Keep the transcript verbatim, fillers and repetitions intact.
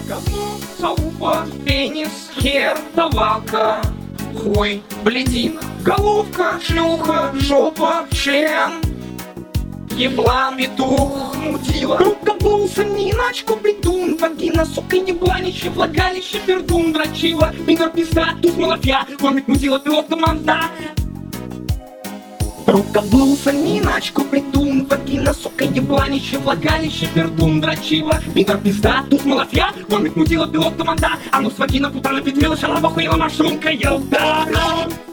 Говно, залупа, пенис, хер, давалка, хуй, блядина, головка, шлюха, жопа, член, еблан, петух, мудила, рукоблуд, саниначку, бредун, вагина, сука, ебланище, влагалище, пердун, дрочила, пидор, пизда, туз, малафья, кормит, мудила, пилот, команда. Рукоблуд, саниначку, бредун, вагина, сука, ебланище, влагалище, пердун, дрочила, пидор, пизда, туз, малафья, кормит, мудила, пилот, команда. А ну с вагина, путала, петрила, шалава, хуела, машрумка, елда.